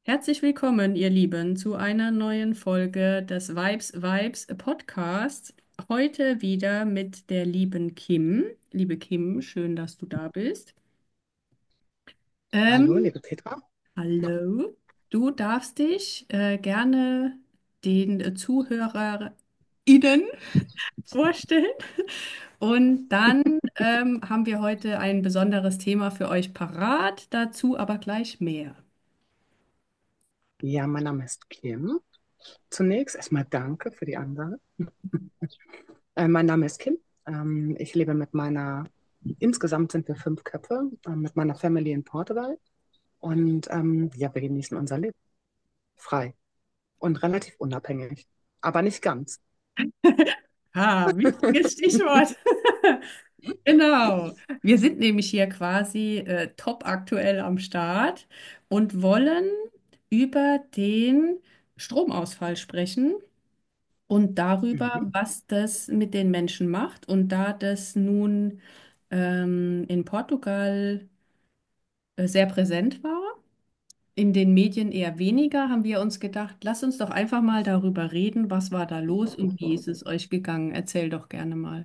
Herzlich willkommen, ihr Lieben, zu einer neuen Folge des Vibes Podcasts. Heute wieder mit der lieben Kim. Liebe Kim, schön, dass du da bist. Hallo, Ähm, liebe Petra. hallo. Du darfst dich gerne den ZuhörerInnen vorstellen. Und dann haben wir heute ein besonderes Thema für euch parat, dazu aber gleich mehr. Ja, mein Name ist Kim. Zunächst erstmal danke für die Ansage. Mein Name ist Kim. Ich lebe insgesamt sind wir 5 Köpfe, mit meiner Family in Portugal. Und ja, wir genießen unser Leben frei und relativ unabhängig. Aber nicht ganz. Wichtiges Stichwort. Genau. Wir sind nämlich hier quasi top aktuell am Start und wollen über den Stromausfall sprechen und darüber, Mhm. was das mit den Menschen macht. Und da das nun in Portugal sehr präsent war, in den Medien eher weniger, haben wir uns gedacht, lass uns doch einfach mal darüber reden, was war da los und wie ist es euch gegangen? Erzähl doch gerne mal.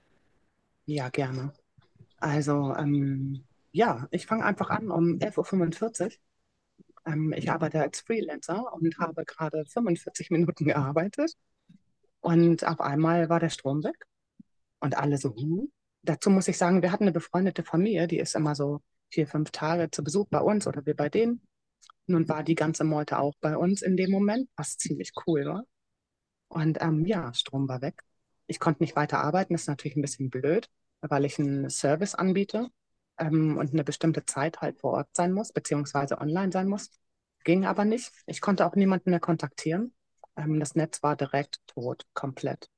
Ja, gerne. Also, ja, ich fange einfach an um 11:45 Uhr. Ich arbeite als Freelancer und habe gerade 45 Minuten gearbeitet. Und auf einmal war der Strom weg. Und alle so, Dazu muss ich sagen, wir hatten eine befreundete Familie, die ist immer so 4, 5 Tage zu Besuch bei uns oder wir bei denen. Nun war die ganze Meute auch bei uns in dem Moment, was ziemlich cool war. Und ja, Strom war weg. Ich konnte nicht weiter arbeiten, das ist natürlich ein bisschen blöd, weil ich einen Service anbiete und eine bestimmte Zeit halt vor Ort sein muss, beziehungsweise online sein muss. Ging aber nicht. Ich konnte auch niemanden mehr kontaktieren. Das Netz war direkt tot, komplett.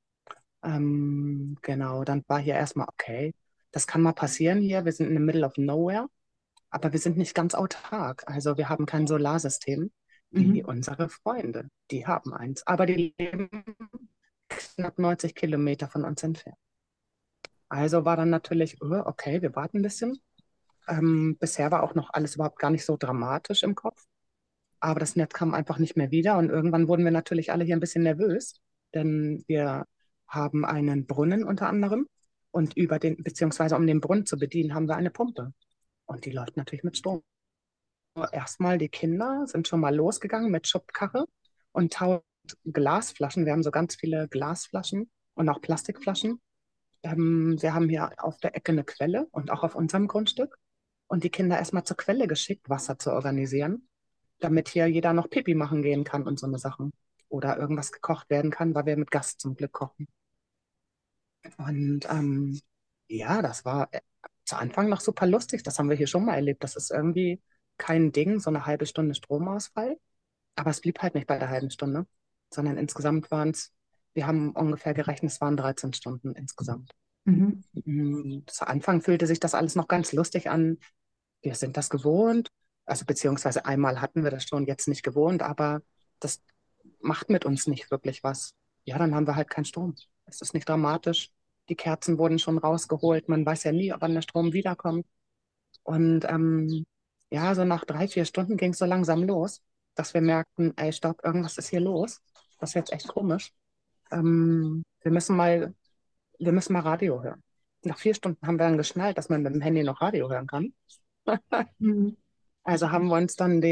Genau, dann war hier erstmal, okay, das kann mal passieren hier. Wir sind in the middle of nowhere, aber wir sind nicht ganz autark. Also wir haben kein Solarsystem wie Mhm. unsere Freunde. Die haben eins, aber die leben knapp 90 Kilometer von uns entfernt. Also war dann natürlich, okay, wir warten ein bisschen. Bisher war auch noch alles überhaupt gar nicht so dramatisch im Kopf. Aber das Netz kam einfach nicht mehr wieder und irgendwann wurden wir natürlich alle hier ein bisschen nervös, denn wir haben einen Brunnen unter anderem und beziehungsweise um den Brunnen zu bedienen, haben wir eine Pumpe und die läuft natürlich mit Strom. Erstmal die Kinder sind schon mal losgegangen mit Schubkarre und 1000 Glasflaschen. Wir haben so ganz viele Glasflaschen und auch Plastikflaschen. Wir haben hier auf der Ecke eine Quelle und auch auf unserem Grundstück und die Kinder erstmal zur Quelle geschickt, Wasser zu organisieren, damit hier jeder noch Pipi machen gehen kann und so eine Sachen. Oder irgendwas gekocht werden kann, weil wir mit Gas zum Glück kochen. Und ja, das war zu Anfang noch super lustig. Das haben wir hier schon mal erlebt. Das ist irgendwie kein Ding, so eine halbe Stunde Stromausfall. Aber es blieb halt nicht bei der halben Stunde, sondern insgesamt wir haben ungefähr gerechnet, es waren 13 Stunden insgesamt. Mhm. Zu Anfang fühlte sich das alles noch ganz lustig an. Wir sind das gewohnt. Also beziehungsweise einmal hatten wir das schon, jetzt nicht gewohnt, aber das macht mit uns nicht wirklich was. Ja, dann haben wir halt keinen Strom. Es ist nicht dramatisch. Die Kerzen wurden schon rausgeholt. Man weiß ja nie, wann der Strom wiederkommt. Und ja, so nach 3, 4 Stunden ging es so langsam los, dass wir merkten, ey, stopp, irgendwas ist hier los. Das ist jetzt echt komisch. Ähm, wir müssen mal, wir müssen mal Radio hören. Nach 4 Stunden haben wir dann geschnallt, dass man mit dem Handy noch Radio hören kann. Mhm. Also haben wir uns dann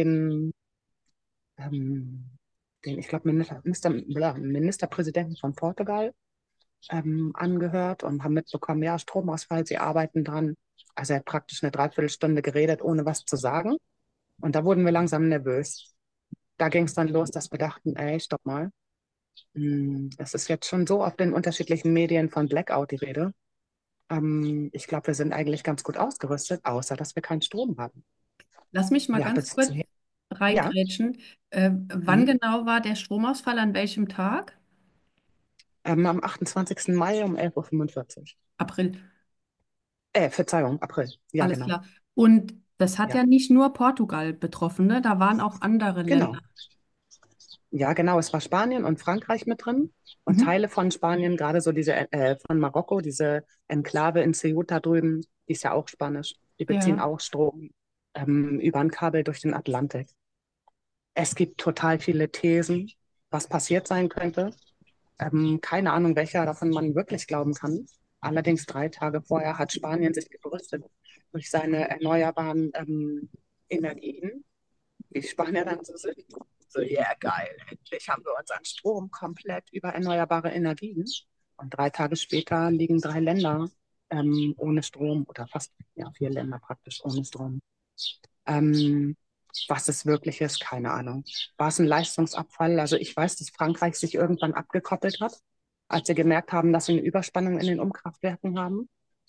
ich glaube, Ministerpräsidenten von Portugal angehört und haben mitbekommen, ja, Stromausfall, sie arbeiten dran. Also er hat praktisch eine Dreiviertelstunde geredet, ohne was zu sagen. Und da wurden wir langsam nervös. Da ging es dann los, dass wir dachten, ey, stopp mal. Es ist jetzt schon so auf den unterschiedlichen Medien von Blackout die Rede. Ich glaube, wir sind eigentlich ganz gut ausgerüstet, außer dass wir keinen Strom haben. Lass mich mal Ja, ganz bis kurz zu, ja. reingrätschen. Wann Mhm. genau war der Stromausfall, an welchem Tag? Am 28. Mai um 11:45 Uhr. April, Verzeihung, April. Ja, alles genau. klar. Und das hat Ja, ja nicht nur Portugal betroffen, ne? Da waren auch andere Länder. genau. Ja, genau. Es war Spanien und Frankreich mit drin und Mhm. Teile von Spanien, gerade so von Marokko, diese Enklave in Ceuta drüben, die ist ja auch Spanisch. Die beziehen Ja. auch Strom über ein Kabel durch den Atlantik. Es gibt total viele Thesen, was passiert sein könnte. Keine Ahnung, welcher davon man wirklich glauben kann. Allerdings 3 Tage vorher hat Spanien sich gerüstet durch seine erneuerbaren Energien, wie Spanier dann so sind. So, ja, yeah, geil, endlich haben wir unseren Strom komplett über erneuerbare Energien. Und 3 Tage später liegen 3 Länder ohne Strom oder fast, ja, 4 Länder praktisch ohne Strom. Ähm, Was es wirklich ist, keine Ahnung. War es ein Leistungsabfall? Also ich weiß, dass Frankreich sich irgendwann abgekoppelt hat, als sie gemerkt haben, dass sie eine Überspannung in den Umkraftwerken haben.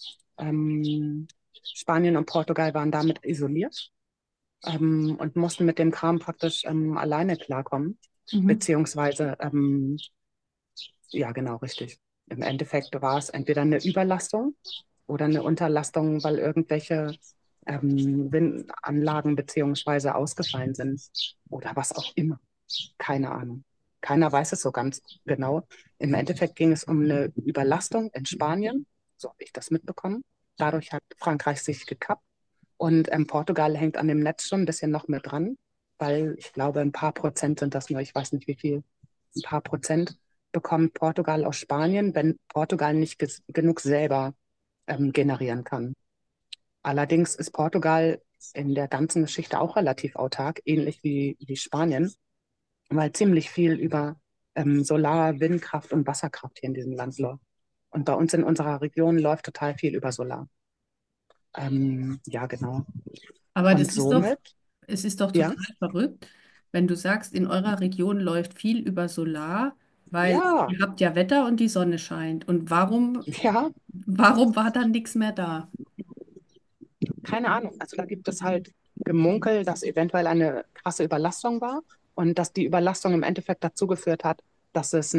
Spanien und Portugal waren damit isoliert und mussten mit dem Kram praktisch alleine klarkommen. Mhm. Beziehungsweise, ja genau, richtig. Im Endeffekt war es entweder eine Überlastung oder eine Unterlastung, weil irgendwelche Windanlagen beziehungsweise ausgefallen sind oder was auch immer. Keine Ahnung. Keiner weiß es so ganz genau. Im Endeffekt ging es um eine Überlastung in Spanien, so habe ich das mitbekommen. Dadurch hat Frankreich sich gekappt und Portugal hängt an dem Netz schon ein bisschen noch mit dran, weil ich glaube, ein paar Prozent sind das nur, ich weiß nicht wie viel, ein paar Prozent bekommt Portugal aus Spanien, wenn Portugal nicht genug selber generieren kann. Allerdings ist Portugal in der ganzen Geschichte auch relativ autark, ähnlich wie Spanien, weil ziemlich viel über Solar, Windkraft und Wasserkraft hier in diesem Land läuft. Und bei uns in unserer Region läuft total viel über Solar. Ja, genau. Aber Und somit, es ist doch ja, total verrückt, wenn du sagst, in eurer Region läuft viel über Solar, weil ja, ihr habt ja Wetter und die Sonne scheint. Und ja, warum war dann nichts mehr da? keine Ahnung. Also da gibt es halt Gemunkel, dass eventuell eine krasse Überlastung war und dass die Überlastung im Endeffekt dazu geführt hat, dass es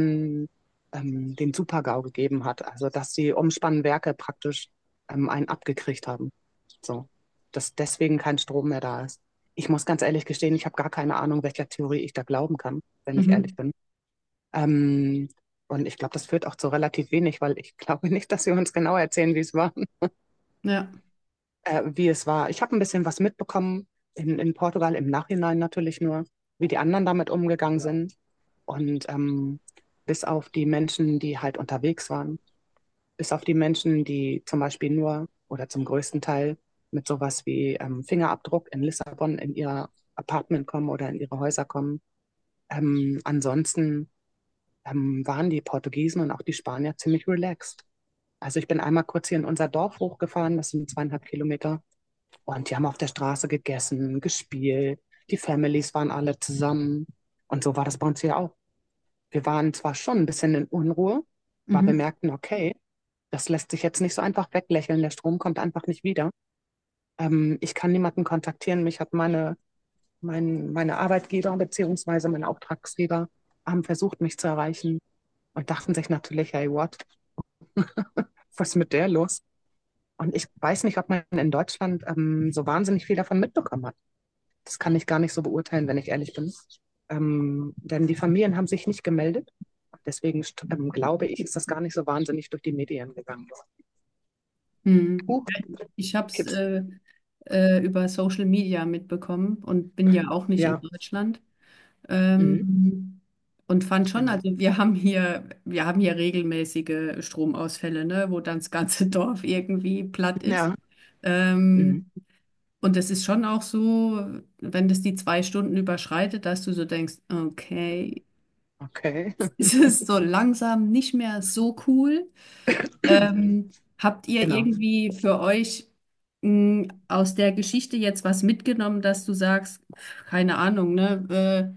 den Super-GAU gegeben hat. Also dass die Umspannwerke praktisch einen abgekriegt haben. So, dass deswegen kein Strom mehr da ist. Ich muss ganz ehrlich gestehen, ich habe gar keine Ahnung, welcher Theorie ich da glauben kann, wenn ich ehrlich Mhm. bin. Ähm, und ich glaube, das führt auch zu relativ wenig, weil ich glaube nicht, dass sie uns genau erzählen, wie es war. Ja. Wie es war. Ich habe ein bisschen was mitbekommen in Portugal, im Nachhinein natürlich nur, wie die anderen damit umgegangen sind. Und bis auf die Menschen, die halt unterwegs waren, bis auf die Menschen, die zum Beispiel nur oder zum größten Teil mit sowas wie Fingerabdruck in Lissabon in ihr Apartment kommen oder in ihre Häuser kommen. Ansonsten waren die Portugiesen und auch die Spanier ziemlich relaxed. Also ich bin einmal kurz hier in unser Dorf hochgefahren, das sind 2,5 Kilometer. Und die haben auf der Straße gegessen, gespielt. Die Families waren alle zusammen. Und so war das bei uns hier auch. Wir waren zwar schon ein bisschen in Unruhe, aber wir Mhm. merkten, okay, das lässt sich jetzt nicht so einfach weglächeln. Der Strom kommt einfach nicht wieder. Ich kann niemanden kontaktieren. Mich hat meine Arbeitgeber beziehungsweise meine Auftragsgeber haben versucht, mich zu erreichen und dachten sich natürlich, hey, what? Was ist mit der los? Und ich weiß nicht, ob man in Deutschland so wahnsinnig viel davon mitbekommen hat. Das kann ich gar nicht so beurteilen, wenn ich ehrlich bin. Denn die Familien haben sich nicht gemeldet. Deswegen glaube ich, ist das gar nicht so wahnsinnig durch die Medien gegangen. Mhm. Huch, Ich habe es kippst. über Social Media mitbekommen und bin ja auch nicht in Ja, Deutschland. mhm. Und fand schon, Genau. also wir haben hier regelmäßige Stromausfälle, ne, wo dann das ganze Dorf irgendwie platt ist. Ja, mhm. Ähm, und es ist schon auch so, wenn das die 2 Stunden überschreitet, dass du so denkst, okay, Okay, es ist so langsam nicht mehr so cool. Habt ihr genau. irgendwie für euch aus der Geschichte jetzt was mitgenommen, dass du sagst, keine Ahnung, ne,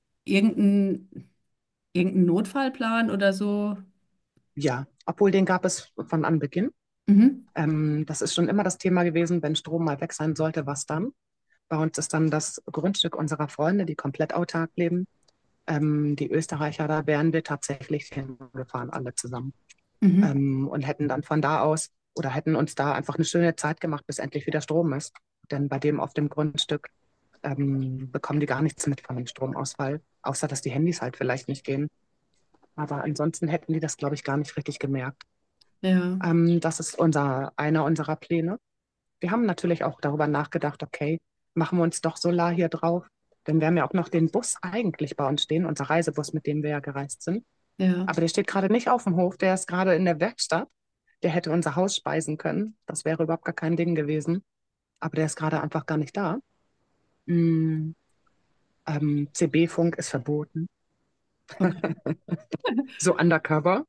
irgendein Notfallplan oder so? Ja, obwohl den gab es von Anbeginn. Mhm. Das ist schon immer das Thema gewesen, wenn Strom mal weg sein sollte, was dann? Bei uns ist dann das Grundstück unserer Freunde, die komplett autark leben. Die Österreicher, da wären wir tatsächlich hingefahren, alle zusammen. Mhm. Und hätten dann von da aus oder hätten uns da einfach eine schöne Zeit gemacht, bis endlich wieder Strom ist. Denn bei dem auf dem Grundstück bekommen die gar nichts mit von dem Stromausfall, außer dass die Handys halt vielleicht nicht gehen. Aber ansonsten hätten die das, glaube ich, gar nicht richtig gemerkt. Ja. Das ist einer unserer Pläne. Wir haben natürlich auch darüber nachgedacht, okay, machen wir uns doch Solar hier drauf. Denn wir haben ja auch noch den Bus eigentlich bei uns stehen, unser Reisebus, mit dem wir ja gereist sind. Ja, Aber der steht gerade nicht auf dem Hof, der ist gerade in der Werkstatt. Der hätte unser Haus speisen können. Das wäre überhaupt gar kein Ding gewesen. Aber der ist gerade einfach gar nicht da. Mm, CB-Funk ist verboten. okay. So undercover.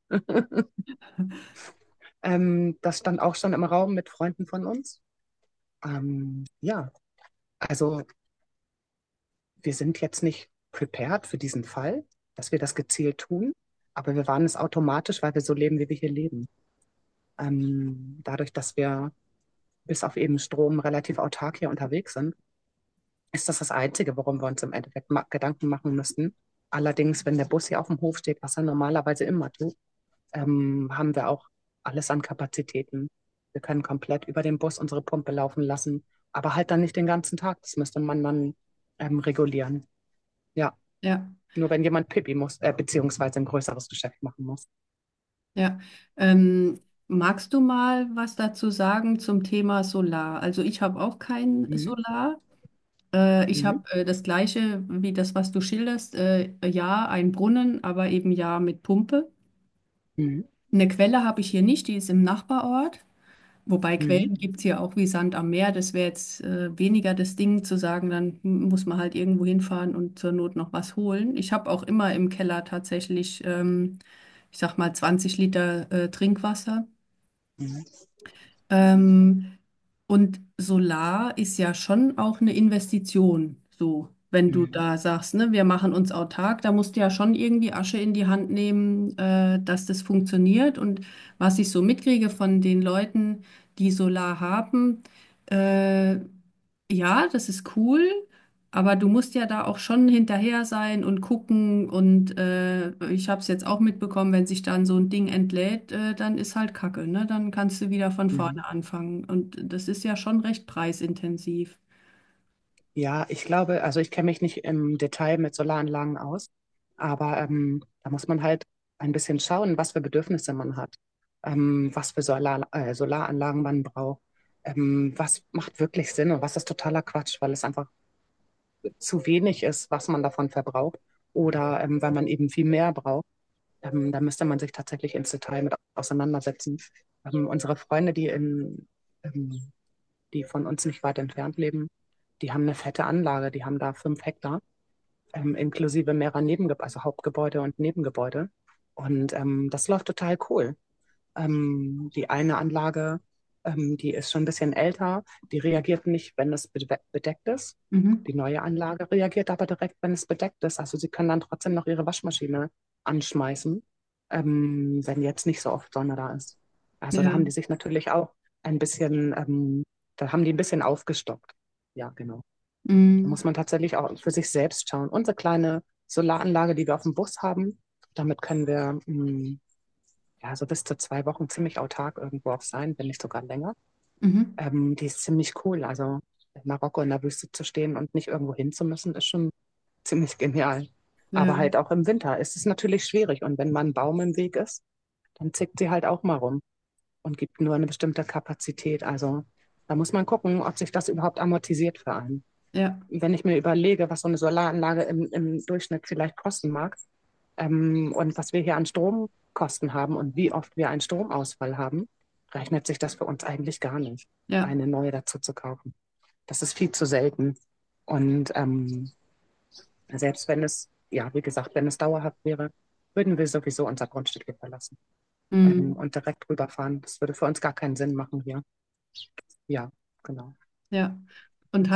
Das stand auch schon im Raum mit Freunden von uns. Ja, also wir sind jetzt nicht prepared für diesen Fall, dass wir das gezielt tun, aber wir waren es automatisch, weil wir so leben, wie wir hier leben. Dadurch, dass wir bis auf eben Strom relativ autark hier unterwegs sind, ist das das Einzige, worum wir uns im Endeffekt Gedanken machen müssten. Allerdings, wenn der Bus hier auf dem Hof steht, was er normalerweise immer tut, haben wir auch alles an Kapazitäten. Wir können komplett über den Bus unsere Pumpe laufen lassen, aber halt dann nicht den ganzen Tag. Das müsste man dann regulieren. Ja, Ja, nur wenn jemand Pipi muss, beziehungsweise ein größeres Geschäft machen muss. ja. Magst du mal was dazu sagen zum Thema Solar? Also ich habe auch kein Mhm. Solar. Ich Mhm. habe das gleiche wie das, was du schilderst. Ja, ein Brunnen, aber eben ja mit Pumpe. Mhm. Eine Quelle habe ich hier nicht, die ist im Nachbarort. Wobei Mhm. Quellen gibt es hier auch wie Sand am Meer. Das wäre jetzt weniger das Ding zu sagen, dann muss man halt irgendwo hinfahren und zur Not noch was holen. Ich habe auch immer im Keller tatsächlich, ich sag mal, 20 Liter Trinkwasser. Mhm. Ähm, und Solar ist ja schon auch eine Investition, so, wenn du Mhm. da sagst, ne, wir machen uns autark, da musst du ja schon irgendwie Asche in die Hand nehmen, dass das funktioniert. Und was ich so mitkriege von den Leuten, die Solar haben, äh, ja, das ist cool, aber du musst ja da auch schon hinterher sein und gucken. Und ich habe es jetzt auch mitbekommen, wenn sich dann so ein Ding entlädt, dann ist halt Kacke, ne? Dann kannst du wieder von Mhm. vorne anfangen. Und das ist ja schon recht preisintensiv. Ja, ich glaube, also ich kenne mich nicht im Detail mit Solaranlagen aus, aber da muss man halt ein bisschen schauen, was für Bedürfnisse man hat, was für Solaranlagen man braucht, was macht wirklich Sinn und was ist totaler Quatsch, weil es einfach zu wenig ist, was man davon verbraucht oder weil man eben viel mehr braucht. Da müsste man sich tatsächlich ins Detail mit auseinandersetzen. Unsere Freunde, ähm, die von uns nicht weit entfernt leben, die haben eine fette Anlage, die haben da 5 Hektar, inklusive mehrerer Nebengebäude, also Hauptgebäude und Nebengebäude. Und das läuft total cool. Die eine Anlage, die ist schon ein bisschen älter, die reagiert nicht, wenn es bedeckt ist. Mhm. Die neue Anlage reagiert aber direkt, wenn es bedeckt ist. Also sie können dann trotzdem noch ihre Waschmaschine anschmeißen, wenn jetzt nicht so oft Sonne da ist. Also da haben Ja. die sich natürlich auch ein bisschen, da haben die ein bisschen aufgestockt. Ja, genau. Da Mm, muss man tatsächlich auch für sich selbst schauen. Unsere kleine Solaranlage, die wir auf dem Bus haben, damit können wir ja, so bis zu 2 Wochen ziemlich autark irgendwo auch sein, wenn nicht sogar länger. mhm. Die ist ziemlich cool. Also in Marokko in der Wüste zu stehen und nicht irgendwo hin zu müssen, ist schon ziemlich genial. Aber Ja. halt auch im Winter ist es natürlich schwierig. Und wenn mal ein Baum im Weg ist, dann zickt sie halt auch mal rum und gibt nur eine bestimmte Kapazität. Also da muss man gucken, ob sich das überhaupt amortisiert für einen. Ja. Wenn ich mir überlege, was so eine Solaranlage im Durchschnitt vielleicht kosten mag, und was wir hier an Stromkosten haben und wie oft wir einen Stromausfall haben, rechnet sich das für uns eigentlich gar nicht, Ja. eine neue dazu zu kaufen. Das ist viel zu selten. Und selbst wenn es, ja, wie gesagt, wenn es dauerhaft wäre, würden wir sowieso unser Grundstück hier verlassen, Mm, und direkt rüberfahren. Das würde für uns gar keinen Sinn machen hier. Ja, genau. ja. Und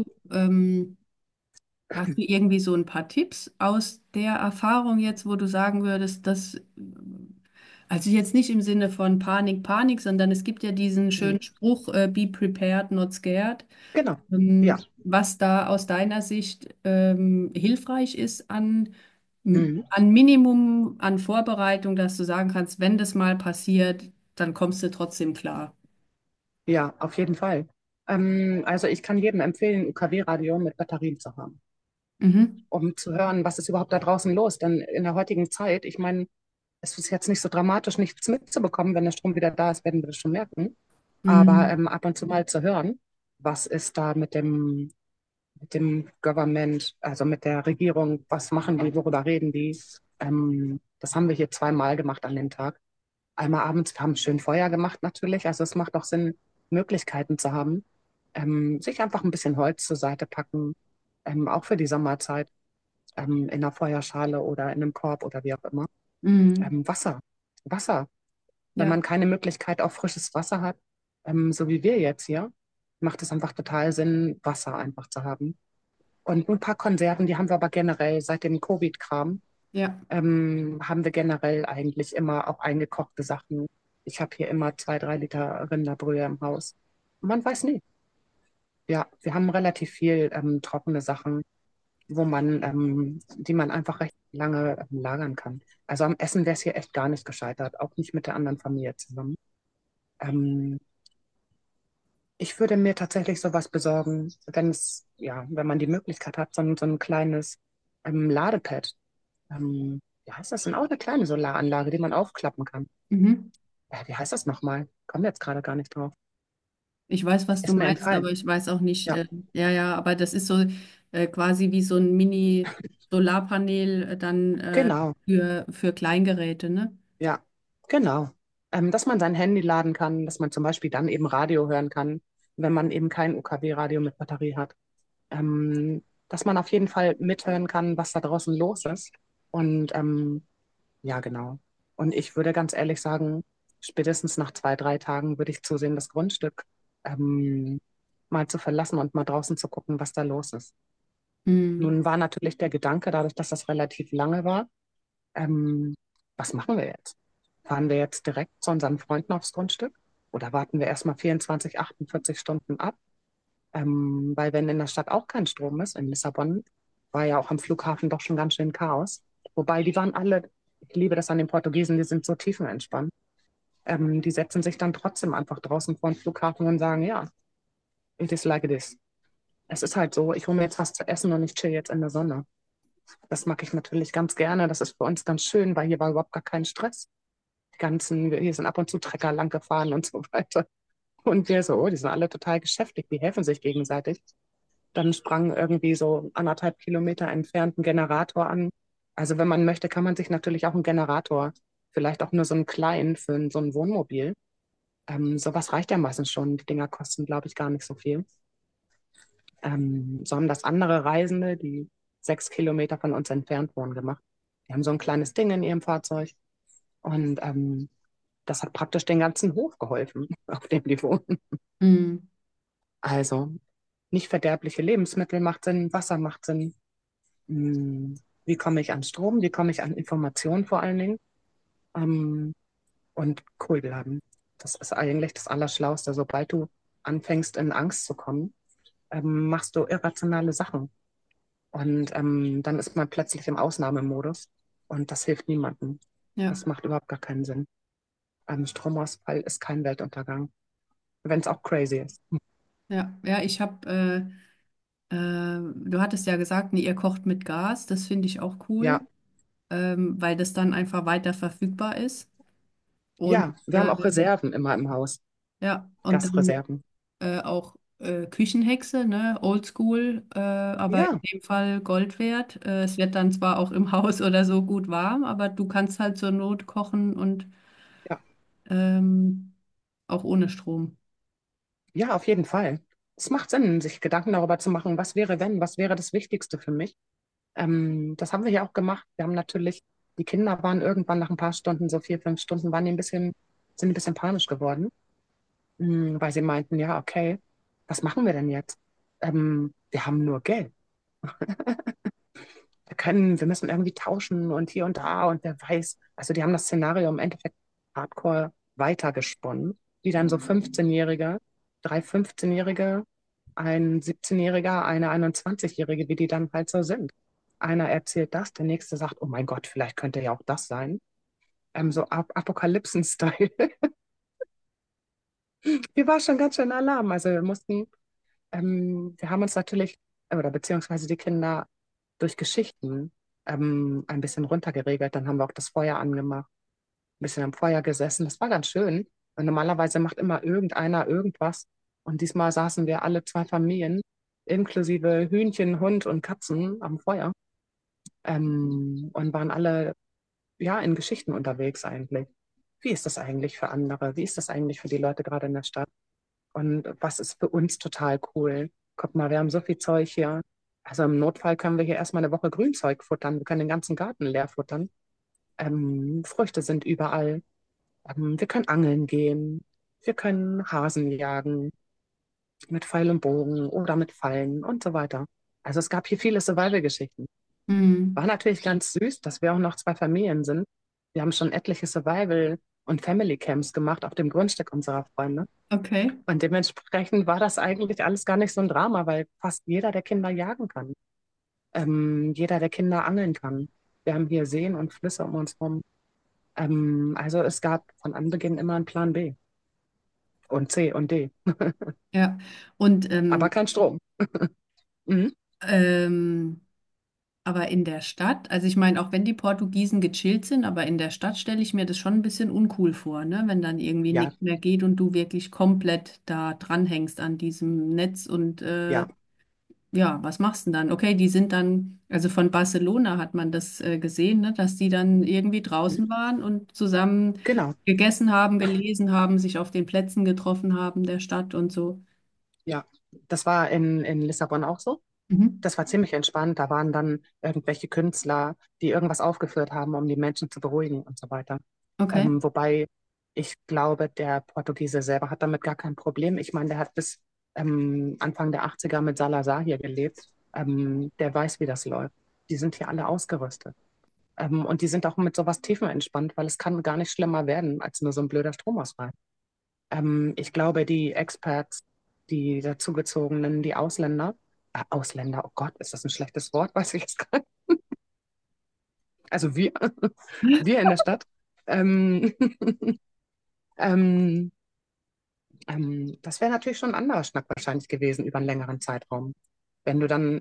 hast du irgendwie so ein paar Tipps aus der Erfahrung jetzt, wo du sagen würdest, dass, also jetzt nicht im Sinne von Panik, Panik, sondern es gibt ja diesen Mhm. schönen Spruch, be prepared, not scared, Genau. Ja. was da aus deiner Sicht hilfreich ist Mhm. an Minimum an Vorbereitung, dass du sagen kannst, wenn das mal passiert, dann kommst du trotzdem klar. Ja, auf jeden Fall. Also ich kann jedem empfehlen, UKW-Radio mit Batterien zu haben, Mhm. um zu hören, was ist überhaupt da draußen los. Denn in der heutigen Zeit, ich meine, es ist jetzt nicht so dramatisch, nichts mitzubekommen. Wenn der Strom wieder da ist, werden wir das schon merken. Aber Mhm. ab und zu mal zu hören, was ist da mit dem Government, also mit der Regierung, was machen die, worüber reden die. Das haben wir hier zweimal gemacht an dem Tag. Einmal abends, wir haben schön Feuer gemacht natürlich. Also es macht auch Sinn, Möglichkeiten zu haben. Sich einfach ein bisschen Holz zur Seite packen, auch für die Sommerzeit, in einer Feuerschale oder in einem Korb oder wie auch immer. Mhm. Wasser, Wasser. Wenn Ja. man keine Möglichkeit auf frisches Wasser hat, so wie wir jetzt hier, macht es einfach total Sinn, Wasser einfach zu haben. Und ein paar Konserven, die haben wir aber generell seit dem Covid-Kram, Ja. haben wir generell eigentlich immer auch eingekochte Sachen. Ich habe hier immer 2, 3 Liter Rinderbrühe im Haus. Man weiß nie. Ja, wir haben relativ viel trockene Sachen, die man einfach recht lange lagern kann. Also am Essen wäre es hier echt gar nicht gescheitert, auch nicht mit der anderen Familie zusammen. Ähm, Ich würde mir tatsächlich sowas besorgen, wenn man die Möglichkeit hat, so ein kleines Ladepad. Wie heißt das denn? Auch eine kleine Solaranlage, die man aufklappen kann. Mhm. Wie heißt das nochmal? Kommen wir jetzt gerade gar nicht drauf. Ich weiß, was du Ist mir meinst, aber entfallen. ich weiß auch nicht, Ja, ja, ja, aber das ist so quasi wie so ein Mini-Solarpanel dann genau. für Kleingeräte, ne? Ja, genau. Dass man sein Handy laden kann, dass man zum Beispiel dann eben Radio hören kann, wenn man eben kein UKW-Radio mit Batterie hat. Dass man auf jeden Fall mithören kann, was da draußen los ist. Und ja, genau. Und ich würde ganz ehrlich sagen, spätestens nach 2, 3 Tagen würde ich zusehen, das Grundstück ähm, mal zu verlassen und mal draußen zu gucken, was da los ist. Mhm. Nun war natürlich der Gedanke, dadurch, dass das relativ lange war, ähm, was machen wir jetzt? Fahren wir jetzt direkt zu unseren Freunden aufs Grundstück oder warten wir erstmal 24, 48 Stunden ab? Weil wenn in der Stadt auch kein Strom ist, in Lissabon war ja auch am Flughafen doch schon ganz schön Chaos. Wobei die waren alle, ich liebe das an den Portugiesen, die sind so tiefenentspannt. Die setzen sich dann trotzdem einfach draußen vor den Flughafen und sagen, ja, it is like it is. Es ist halt so, ich hole mir jetzt was zu essen und ich chill jetzt in der Sonne. Das mag ich natürlich ganz gerne. Das ist für uns ganz schön, weil hier war überhaupt gar kein Stress. Hier sind ab und zu Trecker lang gefahren und so weiter. Und wir so, oh, die sind alle total geschäftig, die helfen sich gegenseitig. Dann sprang irgendwie so 1,5 Kilometer entfernt ein Generator an. Also wenn man möchte, kann man sich natürlich auch einen Generator, vielleicht auch nur so einen kleinen für so ein Wohnmobil. Sowas reicht ja meistens schon. Die Dinger kosten, glaube ich, gar nicht so viel. So haben das andere Reisende, die 6 Kilometer von uns entfernt wohnen, gemacht. Die haben so ein kleines Ding in ihrem Fahrzeug und das hat praktisch den ganzen Hof geholfen, auf dem die wohnen. Mhm. Also nicht verderbliche Lebensmittel macht Sinn, Wasser macht Sinn. Hm, Wie komme ich an Strom? Wie komme ich an Informationen vor allen Dingen? Ähm, und cool bleiben. Das ist eigentlich das Allerschlauste. Sobald du anfängst, in Angst zu kommen, machst du irrationale Sachen. Und dann ist man plötzlich im Ausnahmemodus. Und das hilft niemandem. Ja, Das macht überhaupt gar keinen Sinn. Ein Stromausfall ist kein Weltuntergang, wenn es auch crazy ist. ja, ja, du hattest ja gesagt, nee, ihr kocht mit Gas, das finde ich auch cool, Ja, weil das dann einfach weiter verfügbar ist. Und ja, wir haben auch Reserven immer im Haus. ja, und dann Gasreserven. auch Küchenhexe, ne? Oldschool, aber in Ja, dem Fall Gold wert. Es wird dann zwar auch im Haus oder so gut warm, aber du kannst halt zur Not kochen und ja, ähm, auch ohne Strom. ja, auf jeden Fall. Es macht Sinn, sich Gedanken darüber zu machen, was wäre wenn, was wäre das Wichtigste für mich. Das haben wir ja auch gemacht. Wir haben natürlich, die Kinder waren irgendwann nach ein paar Stunden, so 4, 5 Stunden, sind ein bisschen panisch geworden, weil sie meinten, ja, okay, was machen wir denn jetzt? Wir haben nur Geld. Wir müssen irgendwie tauschen und hier und da und wer weiß. Also die haben das Szenario im Endeffekt hardcore weitergesponnen, wie dann so 15-Jährige, 3 15-Jährige, ein 17-Jähriger, eine 21-Jährige, wie die dann halt so sind. Einer erzählt das, der nächste sagt, oh mein Gott, vielleicht könnte ja auch das sein. So Apokalypsen-Style. Hier war schon ganz schön Alarm. Also wir haben uns natürlich, oder beziehungsweise die Kinder durch Geschichten ein bisschen runtergeregelt. Dann haben wir auch das Feuer angemacht, ein bisschen am Feuer gesessen. Das war ganz schön. Und normalerweise macht immer irgendeiner irgendwas. Und diesmal saßen wir alle 2 Familien. inklusive Hühnchen, Hund und Katzen am Feuer. Und waren alle ja in Geschichten unterwegs eigentlich. Wie ist das eigentlich für andere? Wie ist das eigentlich für die Leute gerade in der Stadt? Und was ist für uns total cool? Guck mal, wir haben so viel Zeug hier. Also im Notfall können wir hier erstmal eine Woche Grünzeug futtern. Wir können den ganzen Garten leer futtern. Früchte sind überall. Wir können angeln gehen. Wir können Hasen jagen mit Pfeil und Bogen oder mit Fallen und so weiter. Also es gab hier viele Survival-Geschichten. Mhm. War natürlich ganz süß, dass wir auch noch zwei Familien sind. Wir haben schon etliche Survival- und Family Camps gemacht auf dem Grundstück unserer Freunde. Okay. Und dementsprechend war das eigentlich alles gar nicht so ein Drama, weil fast jeder der Kinder jagen kann. Jeder der Kinder angeln kann. Wir haben hier Seen und Flüsse um uns herum. Also es gab von Anbeginn immer einen Plan B und C und D, Ja. Und aber kein Strom. Mhm. ähm, aber in der Stadt, also ich meine, auch wenn die Portugiesen gechillt sind, aber in der Stadt stelle ich mir das schon ein bisschen uncool vor, ne? Wenn dann irgendwie Ja, nichts mehr geht und du wirklich komplett da dranhängst an diesem Netz und ja, ja, was machst du denn dann? Okay, die sind dann, also von Barcelona hat man das gesehen, ne? Dass die dann irgendwie mhm. draußen waren und zusammen Genau. gegessen haben, gelesen haben, sich auf den Plätzen getroffen haben der Stadt und so. Ja, das war in Lissabon auch so. Mhm. Das war ziemlich entspannt. Da waren dann irgendwelche Künstler, die irgendwas aufgeführt haben, um die Menschen zu beruhigen und so weiter. Okay, Wobei ich glaube, der Portugiese selber hat damit gar kein Problem. Ich meine, der hat bis Anfang der 80er mit Salazar hier gelebt. Der weiß, wie das läuft. Die sind hier alle ausgerüstet. Und die sind auch mit sowas tiefenentspannt, weil es kann gar nicht schlimmer werden als nur so ein blöder Stromausfall. Ich glaube, die Expats, die dazugezogenen, die Ausländer, Ausländer, oh Gott, ist das ein schlechtes Wort? Weiß ich jetzt gar nicht. Also wir, wir in der Stadt. Ähm, ähm, Das wäre natürlich schon ein anderer Schnack wahrscheinlich gewesen über einen längeren Zeitraum. Wenn du dann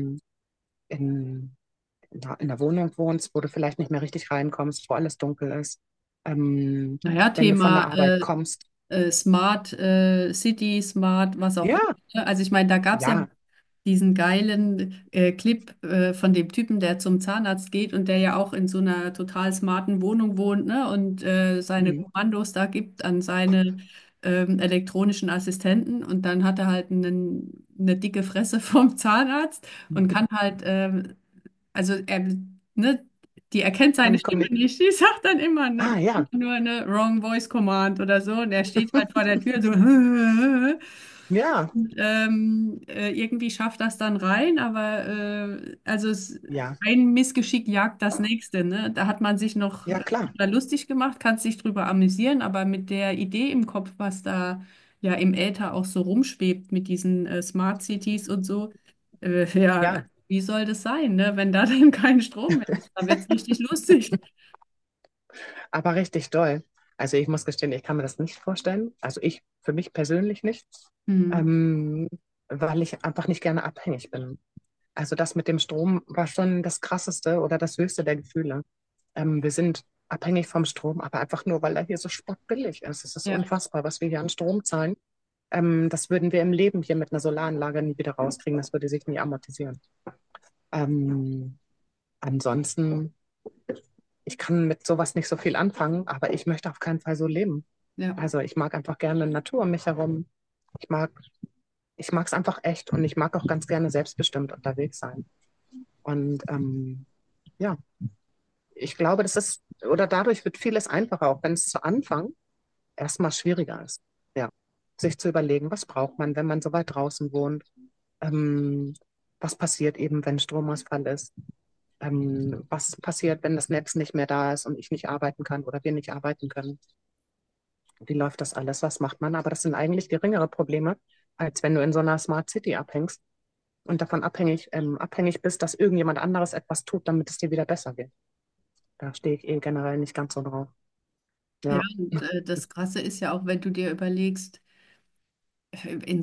in, in der Wohnung wohnst, wo du vielleicht nicht mehr richtig reinkommst, wo alles dunkel ist, naja, wenn du von der Thema Arbeit kommst. Smart City, Smart, was auch Ja, immer. Ne? Also ich meine, da gab es ja ja, diesen geilen Clip von dem Typen, der zum Zahnarzt geht und der ja auch in so einer total smarten Wohnung wohnt, ne? Und seine mhm. Kommandos da gibt an seine elektronischen Assistenten und dann hat er halt eine dicke Fresse vom Zahnarzt und kann halt, also er, ne, die erkennt Kann seine ich kommen. Stimme nicht, die sagt dann immer Ah, ja, nur eine Wrong Voice Command oder so und er steht halt vor der Tür so ja, irgendwie schafft das dann rein, aber ja, ein Missgeschick jagt das nächste, ne? Da hat man sich noch ja, klar. drüber lustig gemacht, kann sich drüber amüsieren, aber mit der Idee im Kopf, was da ja im Äther auch so rumschwebt mit diesen Smart Cities und so, ja, Ja, wie soll das sein, ne? Wenn da dann kein Strom mehr ist, da wird es richtig lustig. aber richtig doll. Also ich muss gestehen, ich kann mir das nicht vorstellen. Also ich für mich persönlich nicht, Hm. ähm, weil ich einfach nicht gerne abhängig bin. Also das mit dem Strom war schon das Krasseste oder das höchste der Gefühle. Wir sind abhängig vom Strom, aber einfach nur, weil er hier so spottbillig ist. Es ist Ja, unfassbar, was wir hier an Strom zahlen. Das würden wir im Leben hier mit einer Solaranlage nie wieder rauskriegen. Das würde sich nie amortisieren. Ähm, Ansonsten, ich kann mit sowas nicht so viel anfangen, aber ich möchte auf keinen Fall so leben. ja, Also ich mag einfach gerne Natur um mich herum. Ich mag, ich mag es einfach echt und ich mag auch ganz gerne selbstbestimmt unterwegs sein. Und ja, ich glaube, das ist, oder dadurch wird vieles einfacher, auch wenn es zu Anfang erstmal schwieriger ist. Ja, sich zu überlegen, was braucht man, wenn man so weit draußen wohnt? Ähm, Was passiert eben, wenn Stromausfall ist? Was passiert, wenn das Netz nicht mehr da ist und ich nicht arbeiten kann oder wir nicht arbeiten können? Wie läuft das alles? Was macht man? Aber das sind eigentlich geringere Probleme, als wenn du in so einer Smart City abhängst und davon abhängig bist, dass irgendjemand anderes etwas tut, damit es dir wieder besser geht. Da stehe ich eh generell nicht ganz so drauf. ja, Ja, und das Krasse ist ja auch, wenn du dir überlegst, in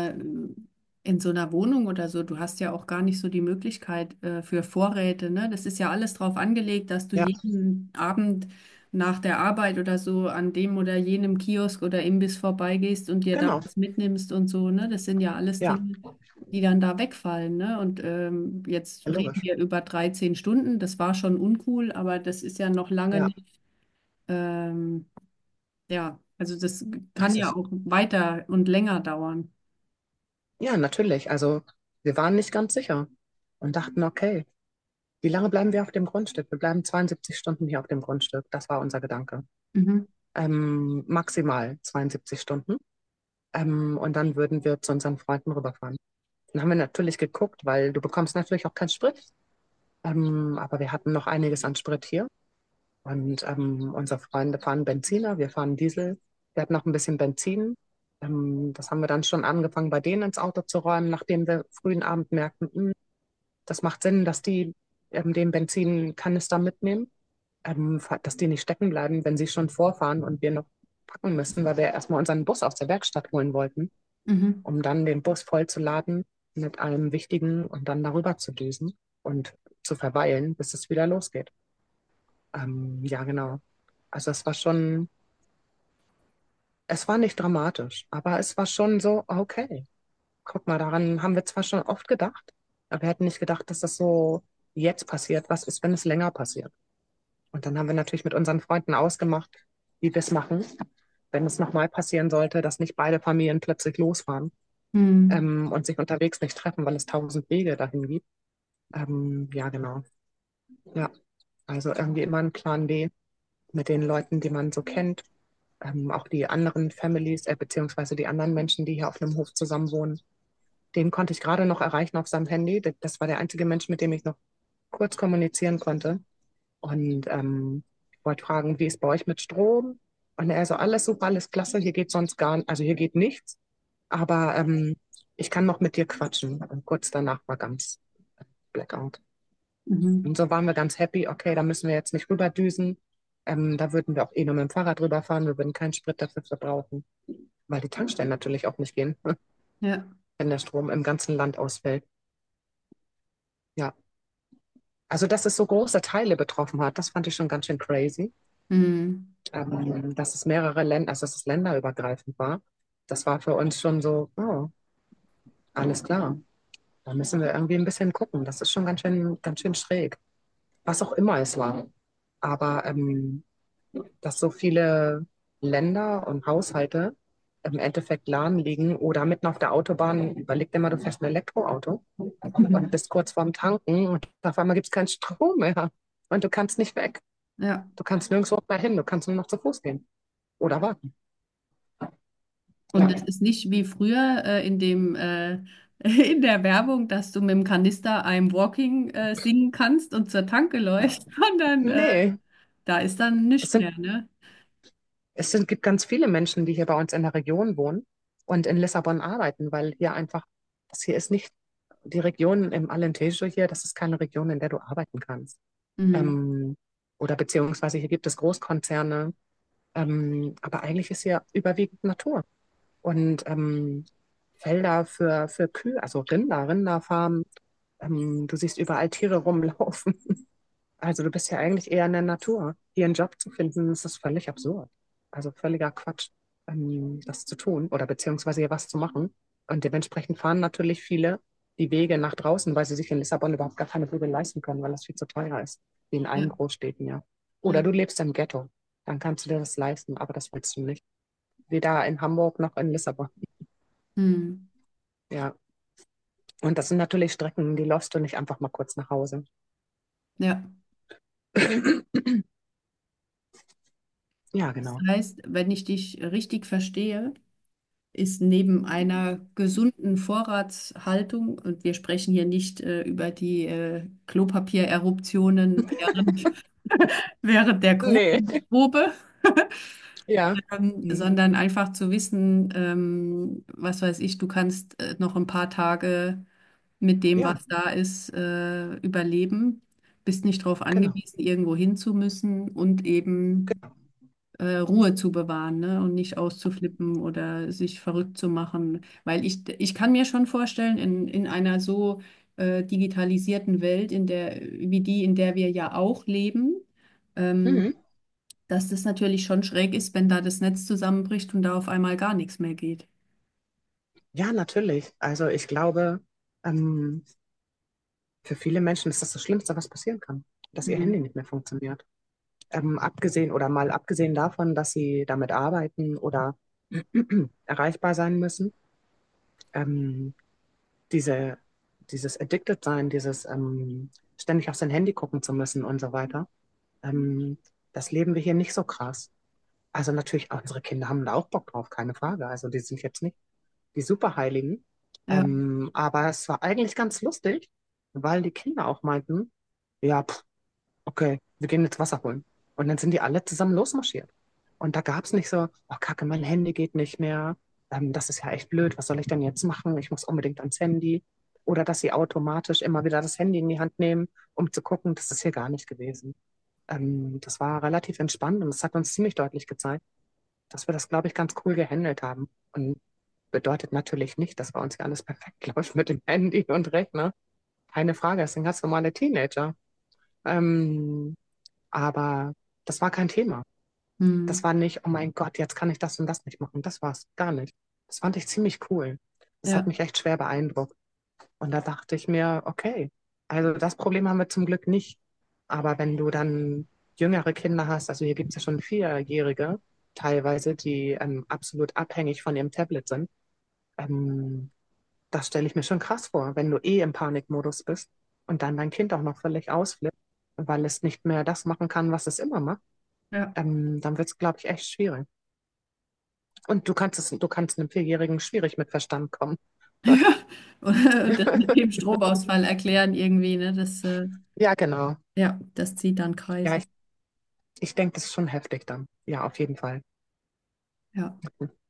in so einer Wohnung oder so, du hast ja auch gar nicht so die Möglichkeit für Vorräte, ne? Das ist ja alles drauf angelegt, dass du ja, jeden Abend nach der Arbeit oder so an dem oder jenem Kiosk oder Imbiss vorbeigehst und dir da genau. was mitnimmst und so, ne? Das sind ja alles Ja, Dinge. die dann da wegfallen, ne? Und jetzt Ja, reden logisch. wir über 13 Stunden. Das war schon uncool, aber das ist ja noch lange Ja, nicht, ähm, ja, also das kann das ja ist, auch weiter und länger dauern. ja, natürlich. Also wir waren nicht ganz sicher und dachten, okay, wie lange bleiben wir auf dem Grundstück? Wir bleiben 72 Stunden hier auf dem Grundstück. Das war unser Gedanke. Mhm. Maximal 72 Stunden. Und dann würden wir zu unseren Freunden rüberfahren. Dann haben wir natürlich geguckt, weil du bekommst natürlich auch keinen Sprit. Aber wir hatten noch einiges an Sprit hier. Und unsere Freunde fahren Benziner, wir fahren Diesel. Wir hatten noch ein bisschen Benzin. Das haben wir dann schon angefangen, bei denen ins Auto zu räumen, nachdem wir frühen Abend merkten, das macht Sinn, dass die den Benzinkanister mitnehmen, dass die nicht stecken bleiben, wenn sie schon vorfahren und wir noch packen müssen, weil wir erstmal unseren Bus aus der Werkstatt holen wollten, Mhm. um dann den Bus voll zu laden mit allem Wichtigen und dann darüber zu düsen und zu verweilen, bis es wieder losgeht. Ja, genau. Also es war nicht dramatisch, aber es war schon so, okay, guck mal, daran haben wir zwar schon oft gedacht, aber wir hätten nicht gedacht, dass das so jetzt passiert. Was ist, wenn es länger passiert? Und dann haben wir natürlich mit unseren Freunden ausgemacht, wie wir es machen, wenn es nochmal passieren sollte, dass nicht beide Familien plötzlich losfahren Mhm. und sich unterwegs nicht treffen, weil es tausend Wege dahin gibt. Ja, genau. Ja, also irgendwie immer ein Plan B mit den Leuten, die man so kennt. Auch die anderen Families, beziehungsweise die anderen Menschen, die hier auf einem Hof zusammen wohnen. Den konnte ich gerade noch erreichen auf seinem Handy. Das war der einzige Mensch, mit dem ich noch kurz kommunizieren konnte. Und ich wollte fragen, wie ist bei euch mit Strom? Und er so, alles super, alles klasse, hier geht sonst gar nicht, also hier geht nichts. Aber ich kann noch mit dir quatschen. Und kurz danach war ganz Blackout. Mhm. Und so waren wir ganz happy, okay, da müssen wir jetzt nicht rüberdüsen. Da würden wir auch eh nur mit dem Fahrrad rüberfahren, wir würden keinen Sprit dafür verbrauchen, weil die Tankstellen natürlich auch nicht gehen, Ja. wenn der Strom im ganzen Land ausfällt. Ja, also dass es so große Teile betroffen hat, das fand ich schon ganz schön crazy. Mhm. Dass es mehrere Länder, also dass es länderübergreifend war, das war für uns schon so, oh, alles klar. Da müssen wir irgendwie ein bisschen gucken. Das ist schon ganz schön schräg. Was auch immer es war. Aber dass so viele Länder und Haushalte im Endeffekt lahm liegen oder mitten auf der Autobahn, überleg dir mal, du fährst ein Elektroauto und Mhm. bist kurz vorm Tanken und auf einmal gibt es keinen Strom mehr und du kannst nicht weg. Ja. Du kannst nirgendwo mehr hin, du kannst nur noch zu Fuß gehen oder warten. Und Ja. es ist nicht wie früher in der Werbung, dass du mit dem Kanister I'm Walking singen kannst und zur Tanke läufst, sondern Nee, da ist dann es nichts sind, mehr, ne? gibt ganz viele Menschen, die hier bei uns in der Region wohnen und in Lissabon arbeiten, weil hier einfach, das hier ist nicht die Region im Alentejo hier, das ist keine Region, in der du arbeiten kannst. Mhm. Ähm, oder beziehungsweise hier gibt es Großkonzerne, aber eigentlich ist hier überwiegend Natur. Und Felder für Kühe, also Rinderfarmen. Du siehst überall Tiere rumlaufen. Also du bist ja eigentlich eher in der Natur. Hier einen Job zu finden, das ist völlig absurd. Also völliger Quatsch, das zu tun oder beziehungsweise hier was zu machen. Und dementsprechend fahren natürlich viele die Wege nach draußen, weil sie sich in Lissabon überhaupt gar keine Flüge leisten können, weil das viel zu teuer ist. Wie in allen Ja, Großstädten, ja. Oder ja. du lebst im Ghetto. Dann kannst du dir das leisten, aber das willst du nicht. Weder in Hamburg noch in Lissabon. Mhm. Ja. Und das sind natürlich Strecken, die läufst du nicht einfach mal kurz nach Hause. Ja. Ja, Das genau. heißt, wenn ich dich richtig verstehe, ist neben einer gesunden Vorratshaltung, und wir sprechen hier nicht über die Klopapiereruptionen während der Nee. Gruppenprobe, Ja. Mhm. sondern einfach zu wissen, was weiß ich, du kannst noch ein paar Tage mit dem, Ja, was da ist, überleben, bist nicht darauf genau. angewiesen, irgendwo hin zu müssen und eben Genau. Ruhe zu bewahren, ne? Und nicht auszuflippen oder sich verrückt zu machen. Weil ich kann mir schon vorstellen, in einer so digitalisierten Welt, wie die, in der wir ja auch leben, ähm, Mhm. dass das natürlich schon schräg ist, wenn da das Netz zusammenbricht und da auf einmal gar nichts mehr geht. Ja, natürlich. Also ich glaube, Ähm, für viele Menschen ist das das Schlimmste, was passieren kann, dass ihr Handy Mhm. nicht mehr funktioniert. Abgesehen oder mal abgesehen davon, dass sie damit arbeiten oder erreichbar sein müssen, ähm, diese, dieses Addicted-Sein, dieses ständig auf sein Handy gucken zu müssen und so weiter, ähm, das leben wir hier nicht so krass. Also natürlich, unsere Kinder haben da auch Bock drauf, keine Frage. Also die sind jetzt nicht die Superheiligen. Ja, Aber es war eigentlich ganz lustig, weil die Kinder auch meinten, ja, pff, okay, wir gehen jetzt Wasser holen. Und dann sind die alle zusammen losmarschiert. Und da gab es nicht so, oh Kacke, mein Handy geht nicht mehr. Das ist ja echt blöd, was soll ich denn jetzt machen? Ich muss unbedingt ans Handy. Oder dass sie automatisch immer wieder das Handy in die Hand nehmen, um zu gucken, das ist hier gar nicht gewesen. Das war relativ entspannt und es hat uns ziemlich deutlich gezeigt, dass wir das, glaube ich, ganz cool gehandelt haben. Und bedeutet natürlich nicht, dass bei uns ja alles perfekt läuft mit dem Handy und Rechner. Keine Frage, das sind ganz normale Teenager. Ähm, aber das war kein Thema. Das mhm. war nicht, oh mein Gott, jetzt kann ich das und das nicht machen. Das war es gar nicht. Das fand ich ziemlich cool. Das hat Ja, mich echt schwer beeindruckt. Und da dachte ich mir, okay, also das Problem haben wir zum Glück nicht. Aber wenn du dann jüngere Kinder hast, also hier gibt es ja schon Vierjährige teilweise, die absolut abhängig von ihrem Tablet sind, ähm, das stelle ich mir schon krass vor, wenn du eh im Panikmodus bist und dann dein Kind auch noch völlig ausflippt, weil es nicht mehr das machen kann, was es immer macht, ja. dann wird es, glaube ich, echt schwierig. Und du kannst einem Vierjährigen schwierig mit Verstand kommen. Ja, und das mit dem Stromausfall erklären irgendwie, ne? Ja, genau. Ja, das zieht dann Ja, Kreise. ich denke, das ist schon heftig dann. Ja, auf jeden Fall. Ja,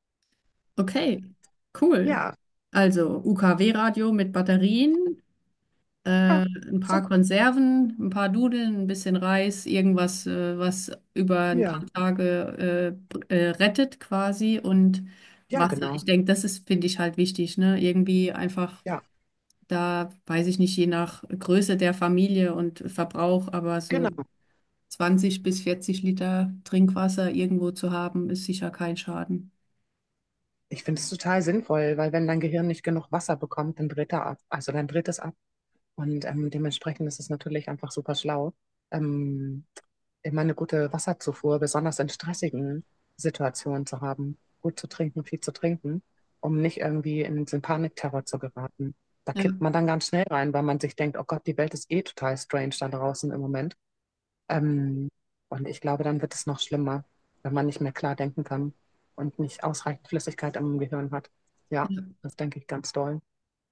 okay, cool. Ja, Also UKW-Radio mit Batterien, ja, ein paar super. Konserven, ein paar Nudeln, ein bisschen Reis, irgendwas, was über ein paar Ja, Tage rettet quasi und ja, Wasser. Ich genau. denke, das ist, finde ich halt wichtig, ne? Irgendwie einfach Ja, da, weiß ich nicht, je nach Größe der Familie und Verbrauch, aber so genau. 20 bis 40 Liter Trinkwasser irgendwo zu haben, ist sicher kein Schaden. Ich finde es total sinnvoll, weil wenn dein Gehirn nicht genug Wasser bekommt, dann dreht er ab. Also dann dreht es ab. Und dementsprechend ist es natürlich einfach super schlau, ähm, immer eine gute Wasserzufuhr, besonders in stressigen Situationen zu haben, gut zu trinken, viel zu trinken, um nicht irgendwie in den Panikterror zu geraten. Da Ja, kippt man dann ganz schnell rein, weil man sich denkt, oh Gott, die Welt ist eh total strange da draußen im Moment. Ähm, und ich glaube, dann wird es noch schlimmer, wenn man nicht mehr klar denken kann und nicht ausreichend Flüssigkeit im Gehirn hat. Ja, ja. das denke ich ganz doll.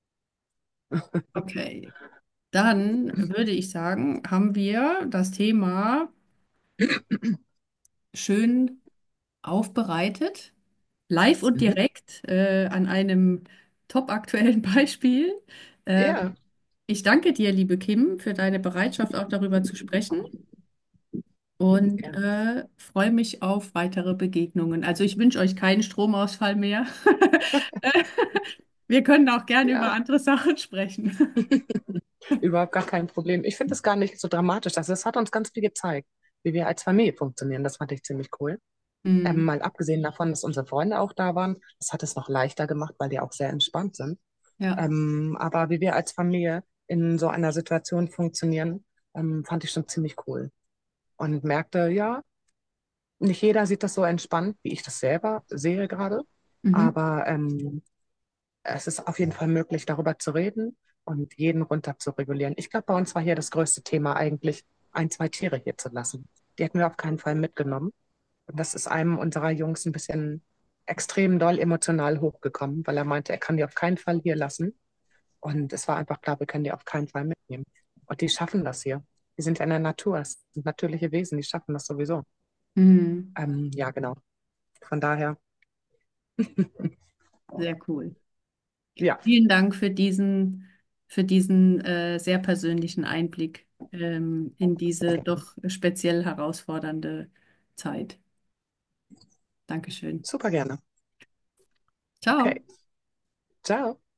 Okay. Dann würde ich sagen, haben wir das Thema schön aufbereitet, live und Mhm. direkt an einem topaktuellen Beispiel. Äh, Ja, Ich danke dir, liebe Kim, für deine Bereitschaft, auch darüber zu sprechen und gerne. freue mich auf weitere Begegnungen. Also ich wünsche euch keinen Stromausfall mehr. Wir können auch gerne über Ja. andere Sachen sprechen. Überhaupt gar kein Problem. Ich finde es gar nicht so dramatisch. Also es hat uns ganz viel gezeigt, wie wir als Familie funktionieren. Das fand ich ziemlich cool. Hm, Mal abgesehen davon, dass unsere Freunde auch da waren, das hat es noch leichter gemacht, weil die auch sehr entspannt sind. ja. Aber wie wir als Familie in so einer Situation funktionieren, fand ich schon ziemlich cool. Und merkte, ja, nicht jeder sieht das so entspannt, wie ich das selber sehe gerade. Mhm. Aber es ist auf jeden Fall möglich, darüber zu reden und jeden runter zu regulieren. Ich glaube, bei uns war hier das größte Thema eigentlich, ein, zwei Tiere hier zu lassen. Die hätten wir auf keinen Fall mitgenommen. Und das ist einem unserer Jungs ein bisschen extrem doll emotional hochgekommen, weil er meinte, er kann die auf keinen Fall hier lassen. Und es war einfach klar, wir können die auf keinen Fall mitnehmen. Und die schaffen das hier. Die sind ja in der Natur, es sind natürliche Wesen, die schaffen das sowieso. Hm, Ja, genau. Von daher, sehr cool. ja, Vielen Dank für diesen sehr persönlichen Einblick in diese doch speziell herausfordernde Zeit. Dankeschön. super gerne. Ciao. Okay, ciao.